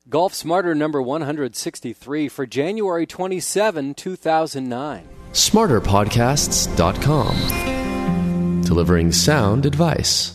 Golf Smarter number 163 for January 27, 2009. SmarterPodcasts.com. Delivering sound advice.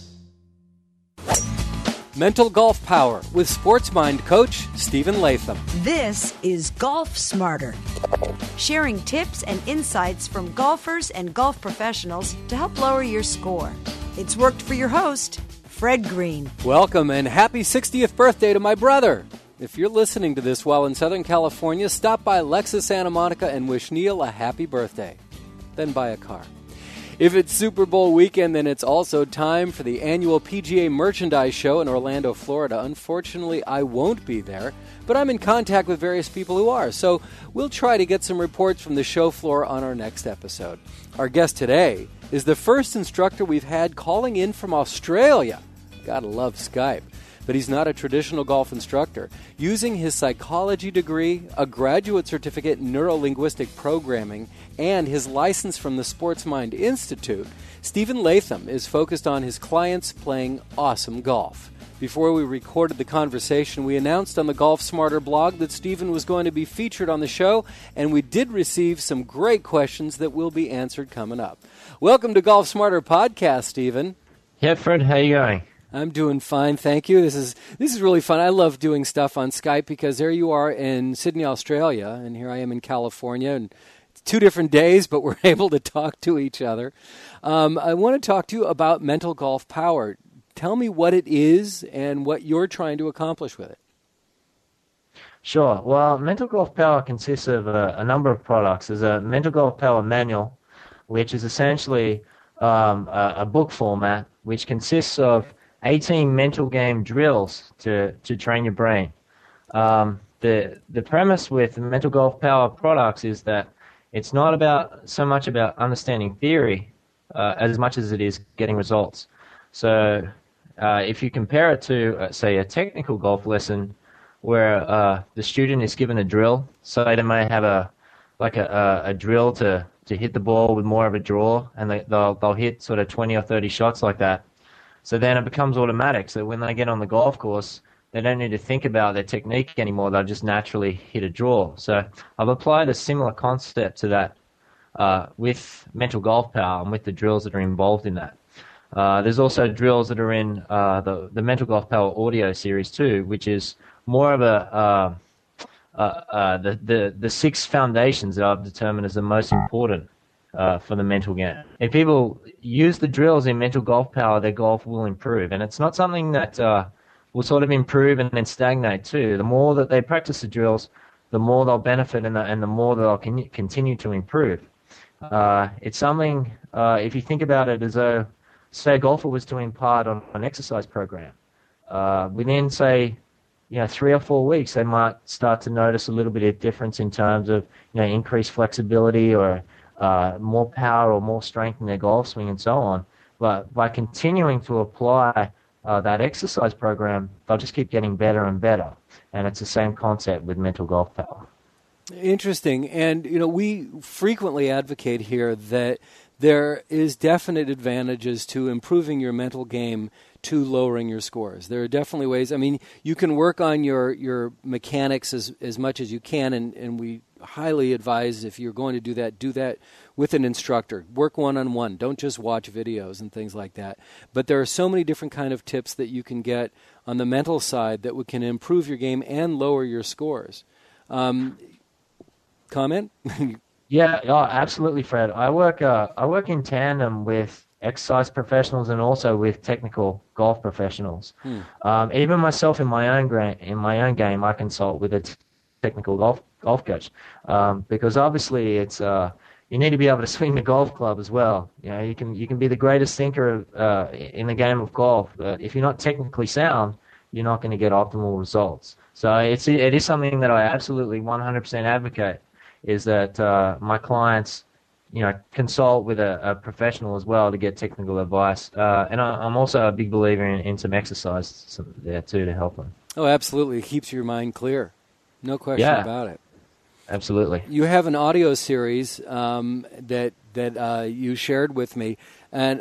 Mental Golf Power with Sports Mind coach Stephen Latham. This is Golf Smarter, sharing tips and insights from golfers and golf professionals to help lower your score. It's worked for your host, Fred Green. Welcome and happy 60th birthday to my brother. If you're listening to this while in Southern California, stop by Lexus Santa Monica and wish Neil a happy birthday. Then buy a car. If it's Super Bowl weekend, then it's also time for the annual PGA Merchandise Show in Orlando, Florida. Unfortunately, I won't be there, but I'm in contact with various people who are, so we'll try to get some reports from the show floor on our next episode. Our guest today is the first instructor we've had calling in from Australia. Gotta love Skype. But he's not a traditional golf instructor. Using his psychology degree, a graduate certificate in neuro-linguistic programming, and his license from the Sports Mind Institute, Stephen Latham is focused on his clients playing awesome golf. Before we recorded the conversation, we announced on the Golf Smarter blog that Stephen was going to be featured on the show, and we did receive some great questions that will be answered coming up. Welcome to Golf Smarter Podcast, Stephen. Yeah, Fred, how you going? I'm doing fine, thank you. This is really fun. I love doing stuff on Skype because there you are in Sydney, Australia, and here I am in California, and it's 2 different days, but we're able to talk to each other. I want to talk to you about Mental Golf Power. Tell me what it is and what you're trying to accomplish with it. Sure. Well, Mental Golf Power consists of a number of products. There's a Mental Golf Power manual, which is essentially a book format, which consists of 18 mental game drills to train your brain. The premise with Mental Golf Power products is that it's not so much about understanding theory as much as it is getting results. So if you compare it to, say, a technical golf lesson where the student is given a drill, so they may have a drill to hit the ball with more of a draw, and they'll hit sort of 20 or 30 shots like that. So then it becomes automatic. So when they get on the golf course, they don't need to think about their technique anymore. They'll just naturally hit a draw. So I've applied a similar concept to that with Mental Golf Power and with the drills that are involved in that. There's also drills that are in the Mental Golf Power audio series too, which is more of the 6 foundations that I've determined as the most important for the mental game. If people use the drills in Mental Golf Power, their golf will improve. And it's not something that will sort of improve and then stagnate too. The more that they practice the drills, the more they'll benefit and the more they'll continue to improve. It's something, if you think about it as though, say, a golfer was to impart on an exercise program. Within, say, 3 or 4 weeks, they might start to notice a little bit of difference in terms of, increased flexibility or more power or more strength in their golf swing and so on. But by continuing to apply that exercise program, they'll just keep getting better and better. And it's the same concept with Mental Golf Power. Interesting. And, we frequently advocate here that there is definite advantages to improving your mental game to lowering your scores. There are definitely ways. I mean, you can work on your mechanics as much as you can, and we highly advise, if you're going to do that with an instructor. Work one-on-one. Don't just watch videos and things like that. But there are so many different kind of tips that you can get on the mental side that can improve your game and lower your scores. Comment? Yeah, absolutely, Fred. I work in tandem with exercise professionals and also with technical golf professionals. Even myself in my own game, I consult with a technical golf coach because obviously it's you need to be able to swing the golf club as well. You can be the greatest thinker in the game of golf, but if you're not technically sound, you're not going to get optimal results. So it is something that I absolutely 100% advocate, is that my clients, consult with a professional as well to get technical advice. And I'm also a big believer in some exercise there too to help them. Oh, absolutely. It keeps your mind clear. No question about it. Absolutely. You have an audio series that you shared with me, and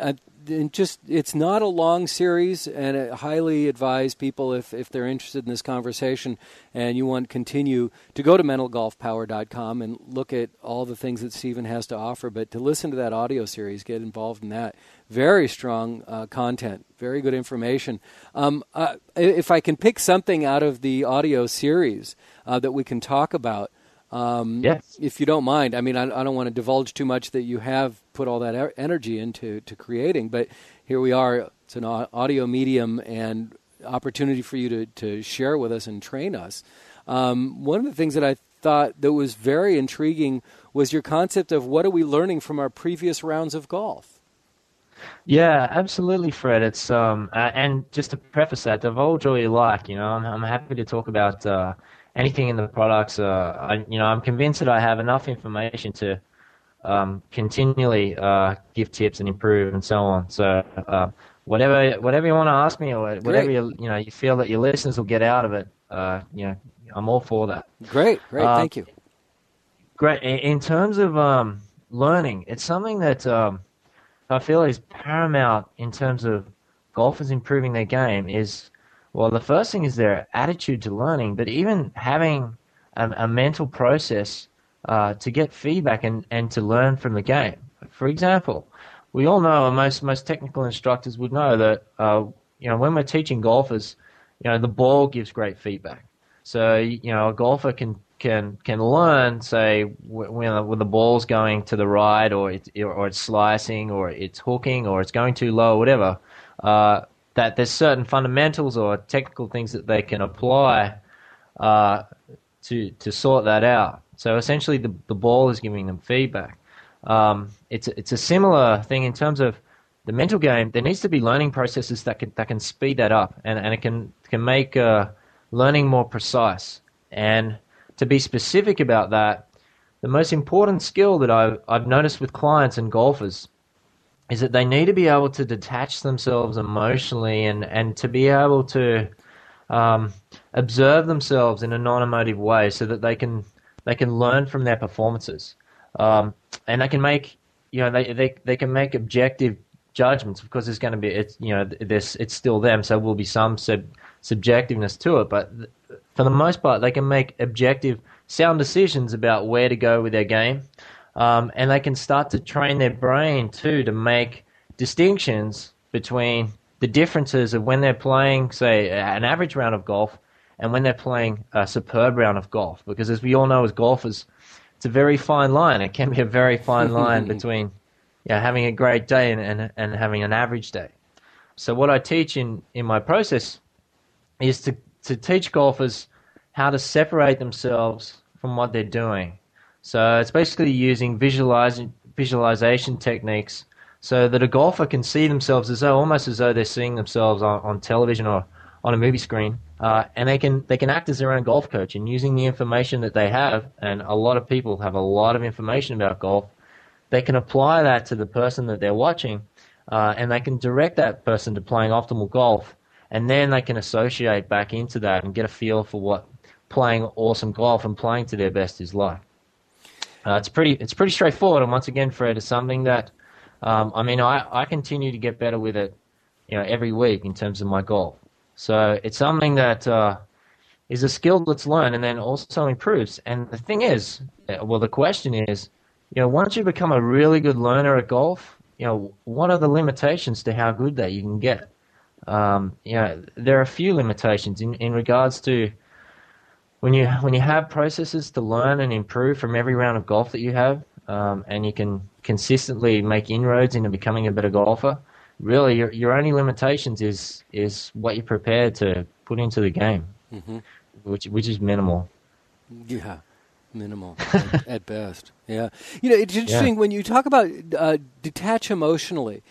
it's not a long series, and I highly advise people if they're interested in this conversation and you want to continue to go to mentalgolfpower.com and look at all the things that Stephen has to offer, but to listen to that audio series, get involved in that. Very strong content, very good information. If I can pick something out of the audio series that we can talk about, yes. if you don't mind. I mean, I don't want to divulge too much that you have put all that energy into creating, but here we are. It's an audio medium and opportunity for you to share with us and train us. One of the things that I thought that was very intriguing was your concept of what are we learning from our previous rounds of golf? Yeah, absolutely, Fred. It's and just to preface that, divulge all you like. I'm happy to talk about anything in the products. I'm convinced that I have enough information to continually give tips and improve and so on. So whatever you want to ask me, or whatever you feel that your listeners will get out of it, I'm all for that. Great, thank you. Great. In terms of learning, it's something that I feel is paramount in terms of golfers improving their game. Well, the first thing is their attitude to learning, but even having a mental process to get feedback and to learn from the game. For example, we all know, and most technical instructors would know that when we're teaching golfers, the ball gives great feedback. So a golfer can learn, say, when the ball's going to the right, or it's slicing, or it's hooking, or it's going too low, or whatever. That there's certain fundamentals or technical things that they can apply to sort that out. So essentially, the ball is giving them feedback. It's a similar thing in terms of the mental game. There needs to be learning processes that can speed that up, and it can make learning more precise. And to be specific about that, the most important skill that I've noticed with clients and golfers is that they need to be able to detach themselves emotionally and to be able to observe themselves in a non-emotive way, so that they can learn from their performances, and they can make they can make objective judgments. Of course, there's going to be it's still them, so there will be some subjectiveness to it, but for the most part, they can make objective, sound decisions about where to go with their game. And they can start to train their brain, too, to make distinctions between the differences of when they're playing, say, an average round of golf and when they're playing a superb round of golf. Because as we all know as golfers, it's a very fine line. It can be a very fine line between having a great day and having an average day. So what I teach in my process is to teach golfers how to separate themselves from what they're doing. So it's basically using visualization techniques so that a golfer can see themselves almost as though they're seeing themselves on television or on a movie screen, and they can act as their own golf coach, and using the information that they have, and a lot of people have a lot of information about golf, they can apply that to the person that they're watching, and they can direct that person to playing optimal golf, and then they can associate back into that and get a feel for what playing awesome golf and playing to their best is like. It's pretty straightforward, and once again, Fred, it's something that I continue to get better with it, every week in terms of my golf. So it's something that is a skill that's learned and then also improves. And the thing is, the question is, once you become a really good learner at golf, what are the limitations to how good that you can get? There are a few limitations in regards to when you have processes to learn and improve from every round of golf that you have, and you can consistently make inroads into becoming a better golfer. Really, your only limitations is what you're prepared to put into the game, which is minimal. Yeah, minimal at best. Yeah, it's interesting when you talk about detach emotionally.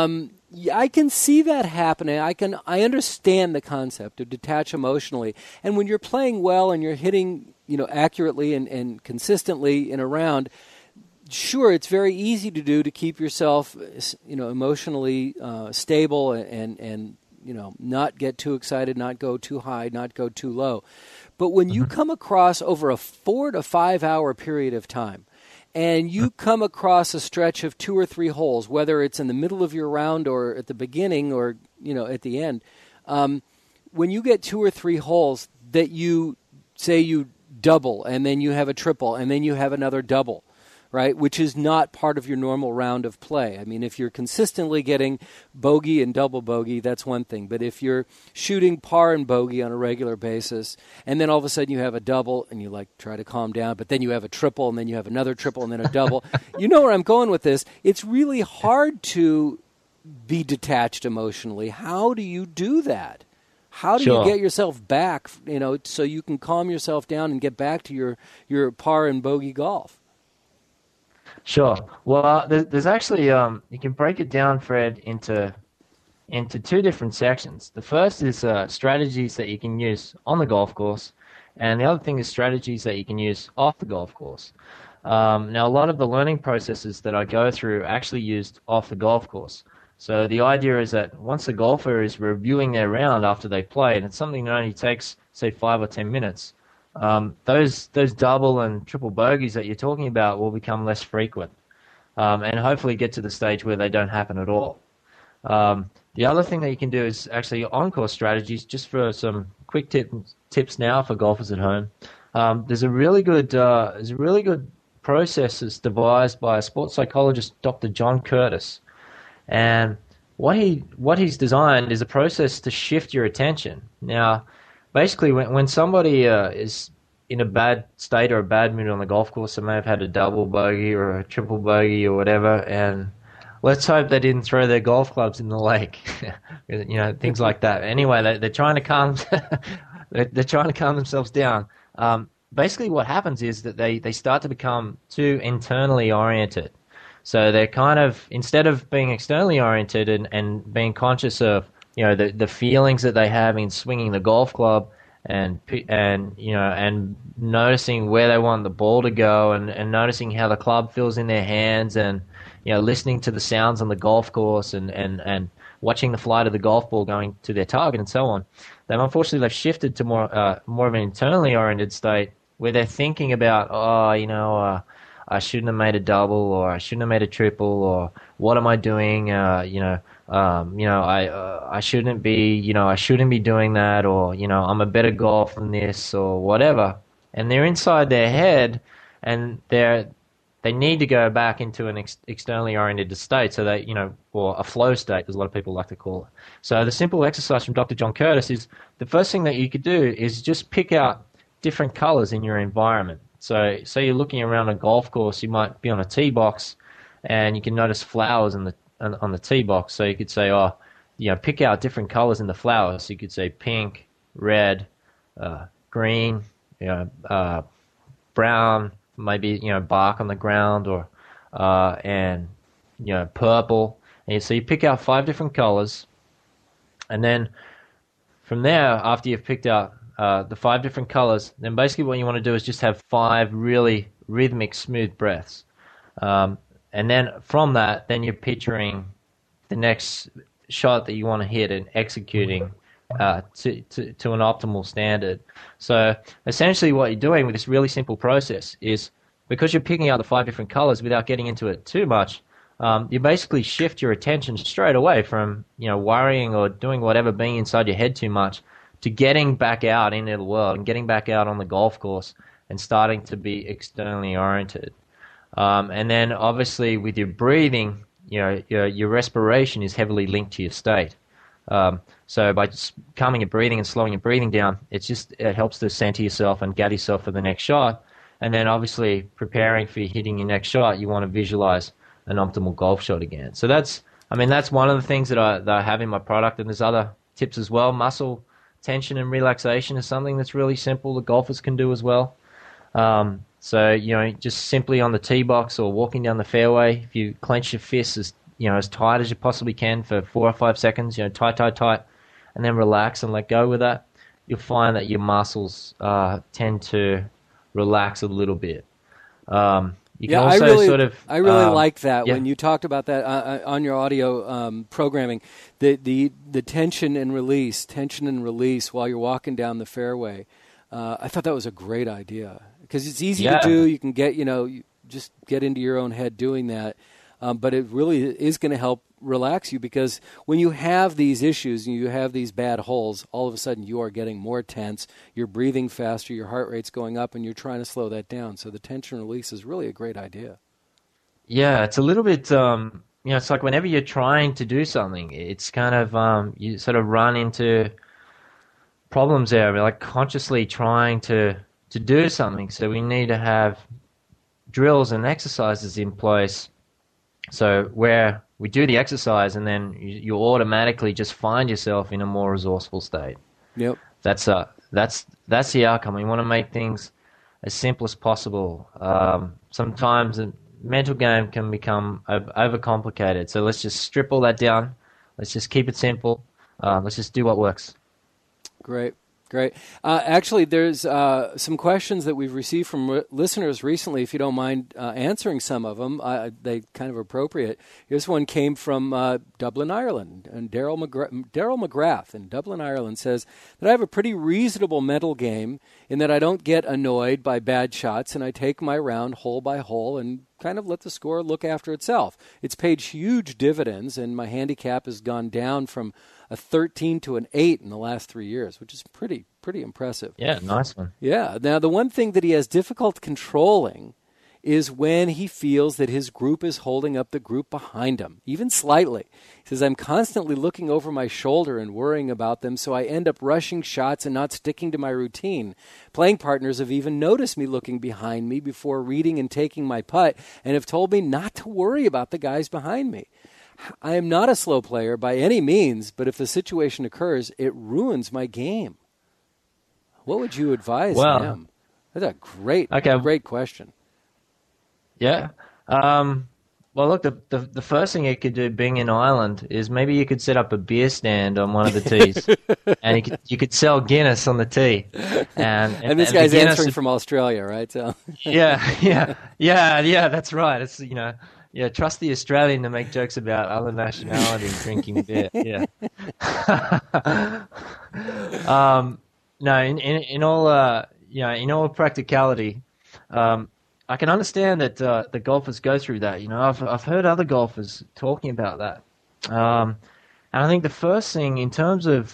I can see that happening. I understand the concept of detach emotionally. And when you're playing well and you're hitting, accurately and consistently in a round, sure, it's very easy to do to keep yourself, emotionally stable and not get too excited, not go too high, not go too low. But when you come across over a 4 to 5 hour period of time, and you come across a stretch of 2 or 3 holes, whether it's in the middle of your round or at the beginning or at the end, when you get 2 or 3 holes that you say you double, and then you have a triple, and then you have another double, right, which is not part of your normal round of play. I mean, if you're consistently getting bogey and double bogey, that's one thing. But if you're shooting par and bogey on a regular basis, and then all of a sudden you have a double, and you try to calm down, but then you have a triple, and then you have another triple, and then a double. You know where I'm going with this. It's really hard to be detached emotionally. How do you do that? How do you get yourself back, so you can calm yourself down and get back to your par and bogey golf? Sure. Well, there's actually you can break it down, Fred, into 2 different sections. The first is strategies that you can use on the golf course, and the other thing is strategies that you can use off the golf course. Now, a lot of the learning processes that I go through are actually used off the golf course. So the idea is that once the golfer is reviewing their round after they play, and it's something that only takes, say, 5 or 10 minutes, those double and triple bogeys that you're talking about will become less frequent, and hopefully get to the stage where they don't happen at all. The other thing that you can do is actually on-course strategies, just for some quick tips now for golfers at home. There's a really good process that's devised by a sports psychologist, Dr. John Curtis. And what he's designed is a process to shift your attention. Now, basically, when somebody is in a bad state or a bad mood on the golf course, they may have had a double bogey or a triple bogey or whatever, and let's hope they didn't throw their golf clubs in the lake, things like that. Anyway, they're trying to calm themselves down. Basically, what happens is that they start to become too internally oriented. So they're kind of, instead of being externally oriented and being conscious of, the feelings that they have in swinging the golf club and noticing where they want the ball to go and noticing how the club feels in their hands and, listening to the sounds on the golf course and watching the flight of the golf ball going to their target and so on. They've shifted to more of an internally oriented state where they're thinking about, I shouldn't have made a double, or I shouldn't have made a triple, or what am I doing? I shouldn't be, I shouldn't be doing that, or I'm a better golfer than this, or whatever. And they're inside their head, and they need to go back into an externally oriented state, so they, or a flow state, as a lot of people like to call it. So the simple exercise from Dr. John Curtis is the first thing that you could do is just pick out different colors in your environment. So you're looking around a golf course, you might be on a tee box, and you can notice flowers on the tee box. So you could say, pick out different colors in the flowers. So you could say pink, red, green, brown, maybe bark on the ground, or and purple. And so you pick out 5 different colors, and then from there, after you've picked out the 5 different colors, then basically what you want to do is just have 5 really rhythmic, smooth breaths. And then from that, then you're picturing the next shot that you want to hit and executing to an optimal standard. So essentially what you're doing with this really simple process is, because you're picking out the 5 different colors without getting into it too much, you basically shift your attention straight away from worrying or doing whatever, being inside your head too much, to getting back out into the world and getting back out on the golf course and starting to be externally oriented. And then obviously with your breathing, your respiration is heavily linked to your state. So by just calming your breathing and slowing your breathing down, it helps to center yourself and gather yourself for the next shot. And then obviously preparing for hitting your next shot, you want to visualize an optimal golf shot again. So that's one of the things that I have in my product, and there's other tips as well. Muscle tension and relaxation is something that's really simple that golfers can do as well. So just simply on the tee box or walking down the fairway, if you clench your fists as tight as you possibly can for 4 or 5 seconds, tight, and then relax and let go with that, you'll find that your muscles tend to relax a little bit. You can also I really like that when you talked about that on your audio programming, the tension and release while you're walking down the fairway. I thought that was a great idea because it's easy to do. You can get just get into your own head doing that. But it really is going to help relax you, because when you have these issues and you have these bad holes, all of a sudden you are getting more tense, you're breathing faster, your heart rate's going up, and you're trying to slow that down. So the tension release is really a great idea. Yeah, it's a little bit, it's like whenever you're trying to do something, it's kind of, you sort of run into problems there. We're like consciously trying to do something. So we need to have drills and exercises in place. So where we do the exercise and then you automatically just find yourself in a more resourceful state. Yep. That's the outcome. We want to make things as simple as possible. Sometimes a mental game can become overcomplicated. So let's just strip all that down. Let's just keep it simple. Let's just do what works. Great. Actually, there's some questions that we've received from listeners recently, if you don't mind answering some of them. They kind of appropriate. Here's one came from Dublin, Ireland. And Daryl McGrath in Dublin, Ireland says that I have a pretty reasonable mental game in that I don't get annoyed by bad shots, and I take my round hole by hole and kind of let the score look after itself. It's paid huge dividends, and my handicap has gone down from a 13 to an 8 in the last 3 years, which is pretty impressive. Yeah, nice one. Yeah. Now, the one thing that he has difficult controlling is when he feels that his group is holding up the group behind him, even slightly. He says, I'm constantly looking over my shoulder and worrying about them, so I end up rushing shots and not sticking to my routine. Playing partners have even noticed me looking behind me before reading and taking my putt and have told me not to worry about the guys behind me. I am not a slow player by any means, but if the situation occurs, it ruins my game. What would you advise him? That's a great question. Yeah. Well, look, the first thing you could do, being in Ireland, is maybe you could set up a beer stand on one of the tees, and you could sell Guinness on the tee. And this guy's answering from Australia, right? So. Yeah. That's right. It's trust the Australian to make jokes about other nationalities drinking beer. Yeah. No, in all practicality, I can understand that the golfers go through that. I've heard other golfers talking about that, and I think the first thing in terms of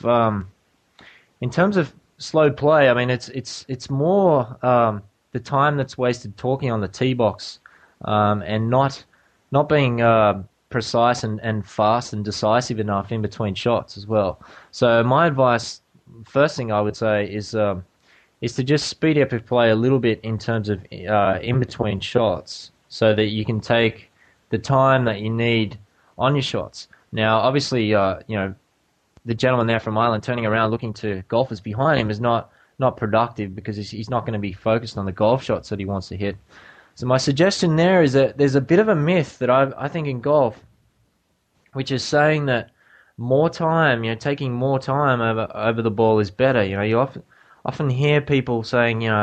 slow play, I mean it's more the time that's wasted talking on the tee box, and not being precise and fast and decisive enough in between shots as well. So my advice, first thing I would say, is to just speed up your play a little bit in terms of in between shots, so that you can take the time that you need on your shots. Now, obviously, the gentleman there from Ireland turning around looking to golfers behind him is not productive, because he's not going to be focused on the golf shots that he wants to hit. So my suggestion there is that there's a bit of a myth that I think in golf, which is saying that more time, taking more time over the ball is better. You often hear people saying, take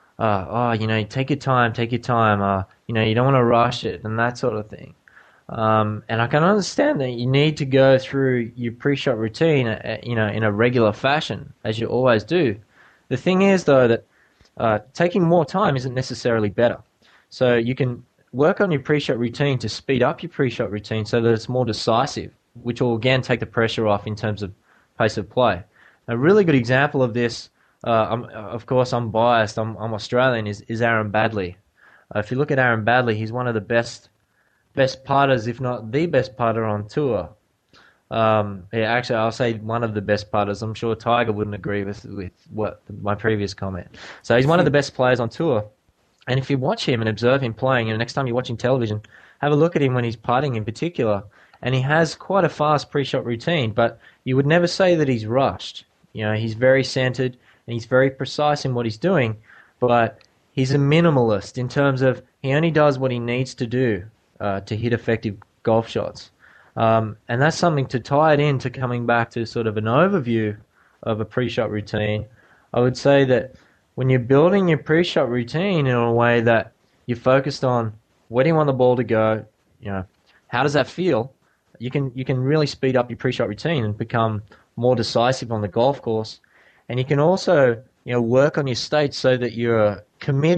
your time, you don't want to rush it, and that sort of thing. And I can understand that you need to go through your pre-shot routine, in a regular fashion, as you always do. The thing is, though, that taking more time isn't necessarily better. So you can work on your pre-shot routine to speed up your pre-shot routine so that it's more decisive, which will again take the pressure off in terms of pace of play. A really good example of this, of course I'm biased, I'm Australian, is Aaron Baddeley. If you look at Aaron Baddeley, he's one of the best putters, if not the best putter on tour. Actually, I'll say one of the best putters. I'm sure Tiger wouldn't agree with what my previous comment. So he's one of the best players on tour. And if you watch him and observe him playing, next time you're watching television, have a look at him when he's putting in particular. And he has quite a fast pre-shot routine, but you would never say that he's rushed. He's very centered and he's very precise in what he's doing, but he's a minimalist in terms of he only does what he needs to do to hit effective golf shots. And that's something to tie it into coming back to sort of an overview of a pre-shot routine. I would say that when you're building your pre-shot routine in a way that you're focused on where do you want the ball to go, how does that feel, you can really speed up your pre-shot routine and become more decisive on the golf course. And you can also work on your state so that you're committed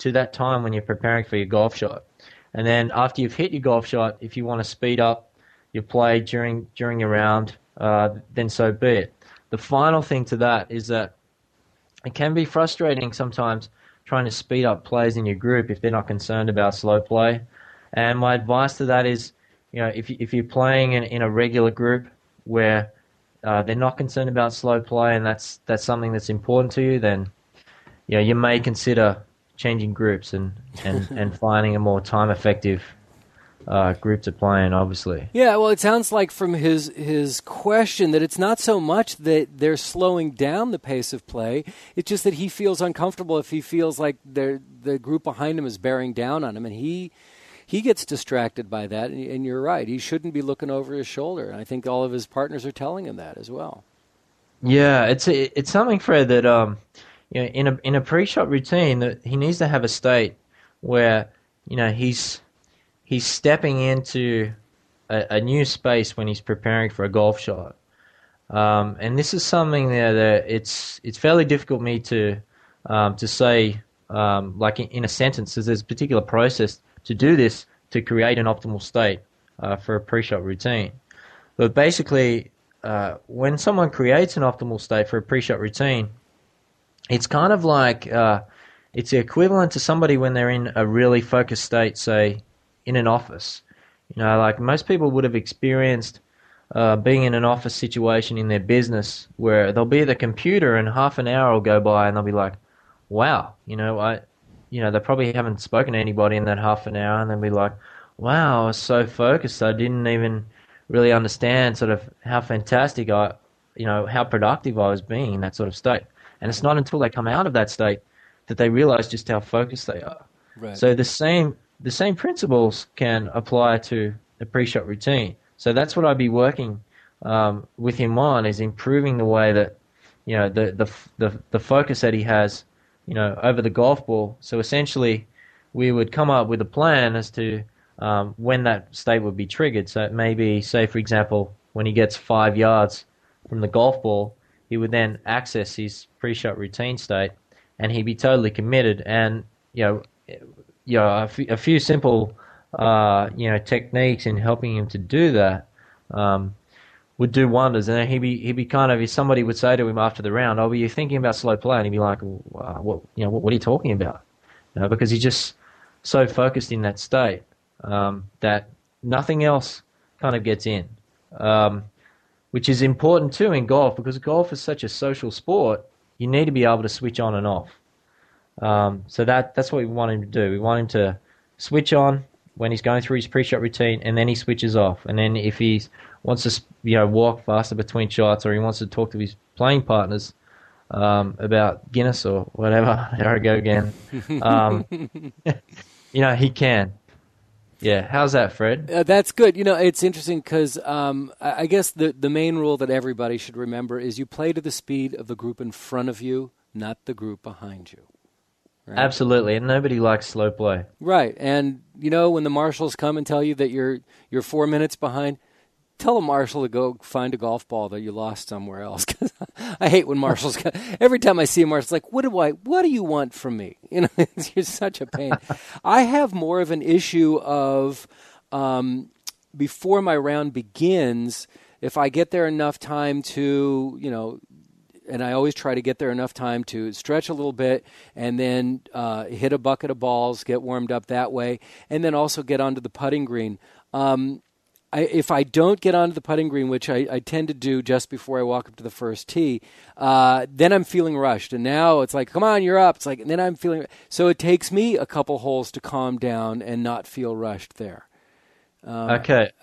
to that time when you're preparing for your golf shot. And then after you've hit your golf shot, if you want to speed up your play during your round, then so be it. The final thing to that is that it can be frustrating sometimes trying to speed up plays in your group if they're not concerned about slow play. And my advice to that is, if you're playing in a regular group where they're not concerned about slow play and that's something that's important to you, then you may consider changing groups and finding a more time-effective group to play in, obviously. Yeah, well, it sounds like from his question that it's not so much that they're slowing down the pace of play. It's just that he feels uncomfortable if he feels like the group behind him is bearing down on him, and he gets distracted by that. And you're right, he shouldn't be looking over his shoulder. And I think all of his partners are telling him that as well. Yeah, it's something, Fred, that in a pre-shot routine that he needs to have a state where he's stepping into a new space when he's preparing for a golf shot. And this is something that it's fairly difficult for me to say, like in a sentence. There's a particular process to do this to create an optimal state for a pre-shot routine. But basically, when someone creates an optimal state for a pre-shot routine, it's kind of like it's equivalent to somebody when they're in a really focused state, say, in an office. Like most people would have experienced being in an office situation in their business where they'll be at the computer and half an hour will go by and they'll be like, wow, they probably haven't spoken to anybody in that half an hour, and they'll be like, wow, I was so focused, I didn't even really understand sort of how fantastic how productive I was being in that sort of state. And it's not until they come out of that state that they realize just how focused they are. Right. So the same principles can apply to a pre-shot routine. So that's what I'd be working with him on, is improving the way that the focus that he has over the golf ball. So essentially, we would come up with a plan as to when that state would be triggered. So it may be, say, for example, when he gets 5 yards from the golf ball, he would then access his pre-shot routine state, and he'd be totally committed. And a few simple techniques in helping him to do that would do wonders. And then he'd be kind of, if somebody would say to him after the round, "Oh, were you thinking about slow play?" And he'd be like, "What are you talking about?" Because he's just so focused in that state that nothing else kind of gets in. Which is important too in golf, because golf is such a social sport. You need to be able to switch on and off. So that's what we want him to do. We want him to switch on when he's going through his pre-shot routine, and then he switches off. And then if he wants to walk faster between shots, or he wants to talk to his playing partners about Guinness or whatever, there I go again. He can. Yeah, how's that, Fred? That's good. It's interesting because I guess the main rule that everybody should remember is you play to the speed of the group in front of you, not the group behind you. Right? Absolutely, and nobody likes slow play. Right, and when the marshals come and tell you that you're 4 minutes behind, tell a marshal to go find a golf ball that you lost somewhere else. 'Cause I hate when marshals come. Every time I see a marshal, it's like, what do you want from me? You're such a pain. I have more of an issue of before my round begins, if I get there enough time to, and I always try to get there enough time to stretch a little bit and then hit a bucket of balls, get warmed up that way, and then also get onto the putting green. If I don't get onto the putting green, which I tend to do just before I walk up to the first tee, then I'm feeling rushed. And now it's like, come on, you're up. It's like, and then I'm feeling. So it takes me a couple holes to calm down and not feel rushed there. Okay.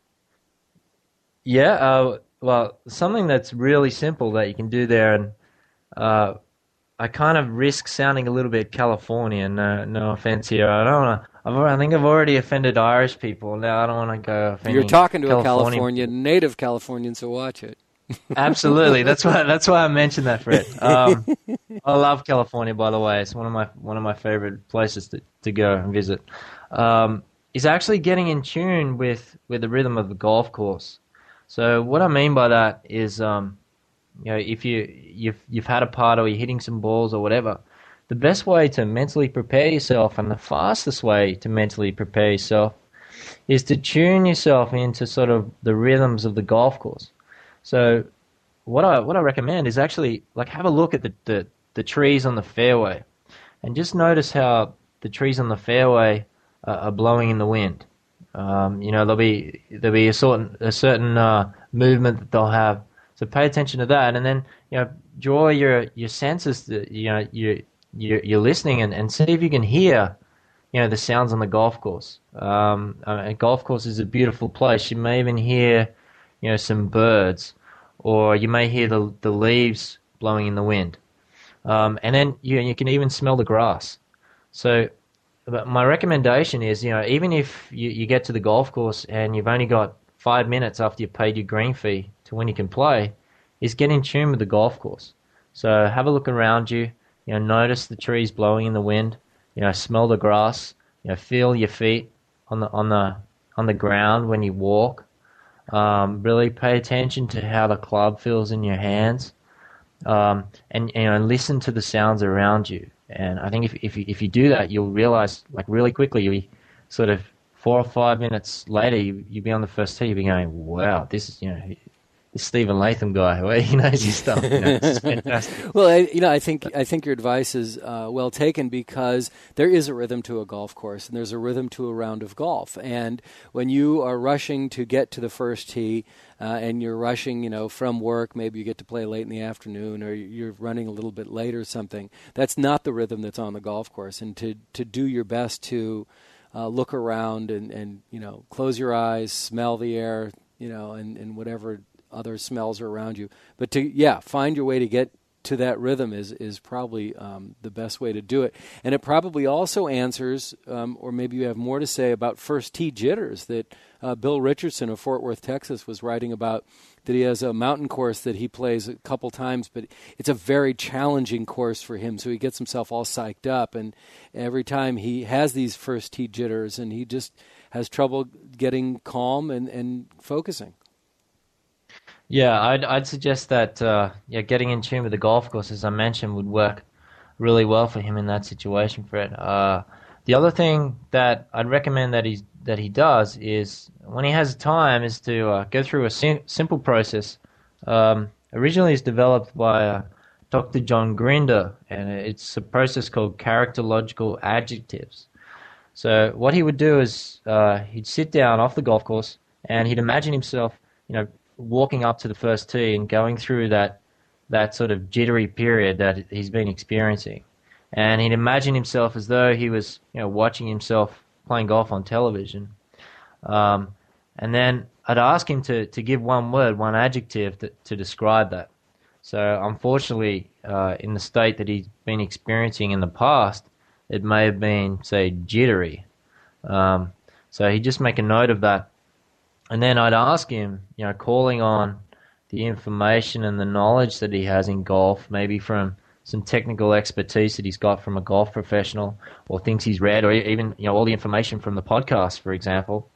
Well, something that's really simple that you can do there, and I kind of risk sounding a little bit Californian. No offense here. I don't want to. I think I've already offended Irish people. Now I don't want to go offending. You're talking to a Californian, native Californian, so watch it. Absolutely. That's why I mentioned that, Fred. I love California, by the way. It's one of my favorite places to go and visit. Is actually getting in tune with the rhythm of the golf course. So what I mean by that is, if you've had a putt or you're hitting some balls or whatever, the best way to mentally prepare yourself and the fastest way to mentally prepare yourself is to tune yourself into sort of the rhythms of the golf course. So what I recommend is actually like have a look at the trees on the fairway and just notice how the trees on the fairway are blowing in the wind. There'll be a certain movement that they'll have. So pay attention to that, and then draw your senses. You're listening and see if you can hear the sounds on the golf course. A golf course is a beautiful place. You may even hear some birds, or you may hear the leaves blowing in the wind, and then you can even smell the grass. So. But my recommendation is, even if you get to the golf course and you've only got 5 minutes after you've paid your green fee to when you can play, is get in tune with the golf course. So have a look around you, notice the trees blowing in the wind, smell the grass, feel your feet on the ground when you walk. Really pay attention to how the club feels in your hands, and listen to the sounds around you. And I think if you do that, you'll realize like really quickly, you'll be sort of 4 or 5 minutes later, you'll be on the first tee, you'll be going, wow, this is, this Stephen Latham guy, well, he knows his stuff. This is fantastic. Well, I think your advice is well taken, because there is a rhythm to a golf course, and there's a rhythm to a round of golf. And when you are rushing to get to the first tee, and you're rushing, from work, maybe you get to play late in the afternoon, or you're running a little bit late or something, that's not the rhythm that's on the golf course. And to do your best to look around and close your eyes, smell the air, and whatever other smells are around you. But find your way to get to that rhythm is probably the best way to do it. And it probably also answers, or maybe you have more to say about first tee jitters that Bill Richardson of Fort Worth, Texas was writing about, that he has a mountain course that he plays a couple times, but it's a very challenging course for him, so he gets himself all psyched up, and every time he has these first tee jitters, and he just has trouble getting calm and focusing. Yeah, I'd suggest that getting in tune with the golf course, as I mentioned, would work really well for him in that situation, Fred. The other thing that I'd recommend that he does is, when he has time, is to go through a simple process. Originally, it's developed by Dr. John Grinder, and it's a process called characterological adjectives. So what he would do is he'd sit down off the golf course, and he'd imagine himself, walking up to the first tee and going through that sort of jittery period that he's been experiencing. And he'd imagine himself as though he was, watching himself playing golf on television. And then I'd ask him to give one word, one adjective to describe that. So unfortunately, in the state that he's been experiencing in the past, it may have been, say, jittery. So he'd just make a note of that. And then I'd ask him, calling on the information and the knowledge that he has in golf, maybe from some technical expertise that he's got from a golf professional, or things he's read, or even all the information from the podcast, for example.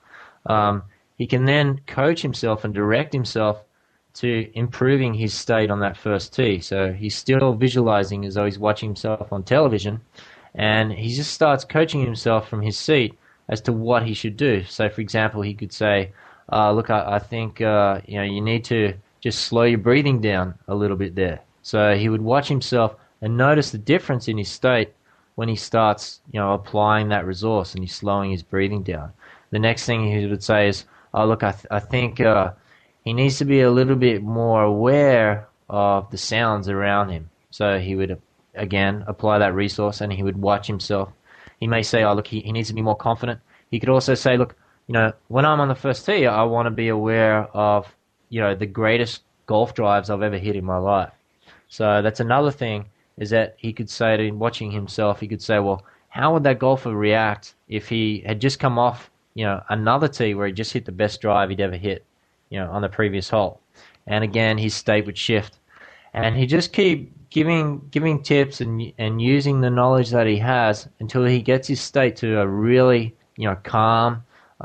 He can then coach himself and direct himself to improving his state on that first tee. So he's still visualizing as though he's watching himself on television, and he just starts coaching himself from his seat as to what he should do. So, for example, he could say, look, I think you need to just slow your breathing down a little bit there. So he would watch himself and notice the difference in his state when he starts, applying that resource and he's slowing his breathing down. The next thing he would say is, look, I think he needs to be a little bit more aware of the sounds around him. So he would, again, apply that resource, and he would watch himself. He may say, look, he needs to be more confident. He could also say, look, when I'm on the first tee, I want to be aware of, the greatest golf drives I've ever hit in my life. So that's another thing, is that he could say, to watching himself, he could say, well, how would that golfer react if he had just come off, another tee where he just hit the best drive he'd ever hit, on the previous hole? And again, his state would shift. And he just keep giving tips and using the knowledge that he has until he gets his state to a really, calm,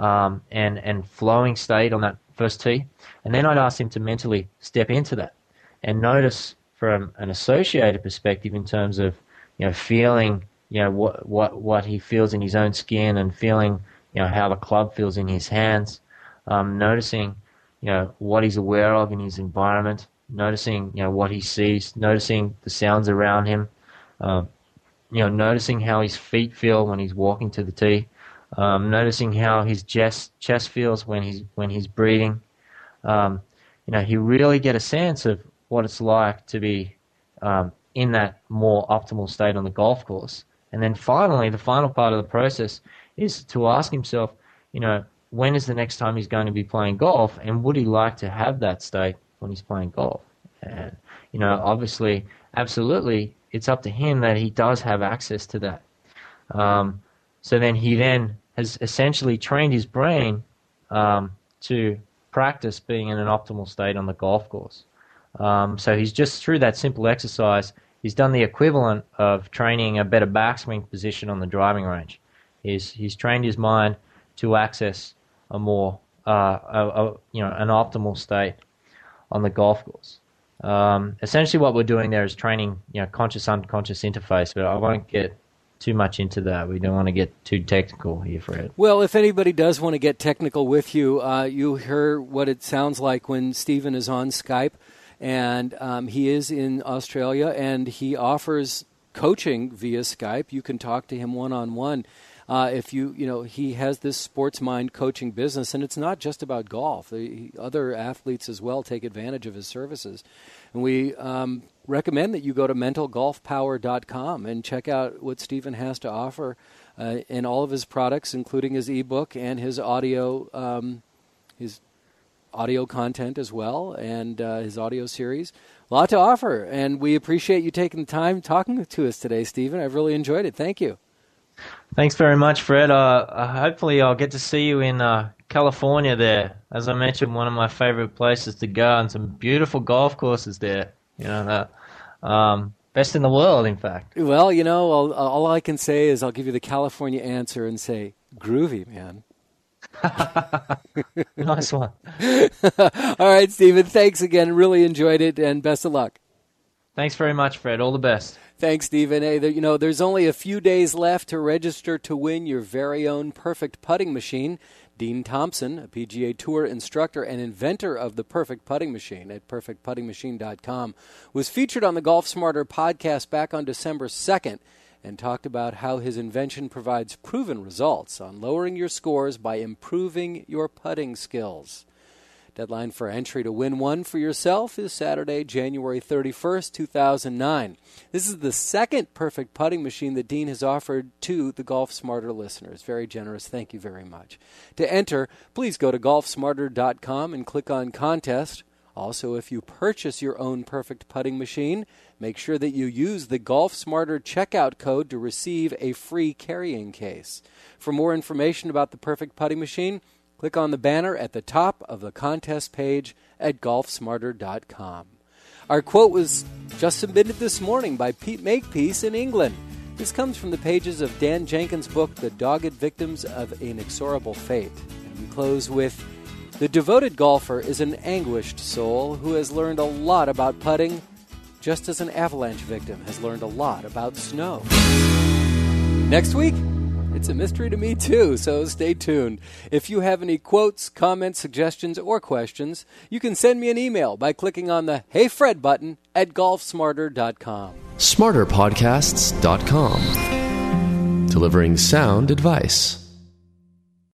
and flowing state on that first tee. And then I'd ask him to mentally step into that and notice from an associated perspective in terms of, feeling, what he feels in his own skin, and feeling, how the club feels in his hands, noticing, what he's aware of in his environment, noticing, what he sees, noticing the sounds around him, noticing how his feet feel when he's walking to the tee, noticing how his chest feels when he's breathing. He really get a sense of what it's like to be in that more optimal state on the golf course. And then finally, the final part of the process is to ask himself, when is the next time he's going to be playing golf, and would he like to have that state when he's playing golf? And, obviously, absolutely, it's up to him that he does have access to that. So then he then has essentially trained his brain to practice being in an optimal state on the golf course. So he's just, through that simple exercise, he's done the equivalent of training a better backswing position on the driving range. He's trained his mind to access a more, an optimal state on the golf course. Essentially, what we're doing there is training, conscious-unconscious interface, but I won't get too much into that. We don't want to get too technical here, Fred. Well, if anybody does want to get technical with you, you hear what it sounds like when Stephen is on Skype, and he is in Australia, and he offers coaching via Skype. You can talk to him one-on-one. If he has this sports mind coaching business, and it's not just about golf. Other athletes as well take advantage of his services. And we recommend that you go to mentalgolfpower.com and check out what Stephen has to offer in all of his products, including his ebook and his audio content as well, and his audio series. A lot to offer, and we appreciate you taking the time talking to us today, Stephen. I've really enjoyed it. Thank you. Thanks very much, Fred. Hopefully I'll get to see you in California there. As I mentioned, one of my favorite places to go, and some beautiful golf courses there. Best in the world, in fact. Well, all I can say is I'll give you the California answer and say, groovy, man. Nice one. All right, Stephen, thanks again. Really enjoyed it, and best of luck. Thanks very much, Fred. All the best. Thanks, Stephen. Hey, there's only a few days left to register to win your very own perfect putting machine. Dean Thompson, a PGA Tour instructor and inventor of the Perfect Putting Machine at perfectputtingmachine.com, was featured on the Golf Smarter podcast back on December 2nd and talked about how his invention provides proven results on lowering your scores by improving your putting skills. Deadline for entry to win one for yourself is Saturday, January 31st, 2009. This is the second perfect putting machine that Dean has offered to the Golf Smarter listeners. Very generous. Thank you very much. To enter, please go to golfsmarter.com and click on Contest. Also, if you purchase your own perfect putting machine, make sure that you use the Golf Smarter checkout code to receive a free carrying case. For more information about the perfect putting machine, click on the banner at the top of the contest page at golfsmarter.com. Our quote was just submitted this morning by Pete Makepeace in England. This comes from the pages of Dan Jenkins' book, The Dogged Victims of an Inexorable Fate. And we close with, the devoted golfer is an anguished soul who has learned a lot about putting, just as an avalanche victim has learned a lot about snow. Next week, it's a mystery to me, too, so stay tuned. If you have any quotes, comments, suggestions, or questions, you can send me an email by clicking on the Hey Fred button at golfsmarter.com. SmarterPodcasts.com. Delivering sound advice.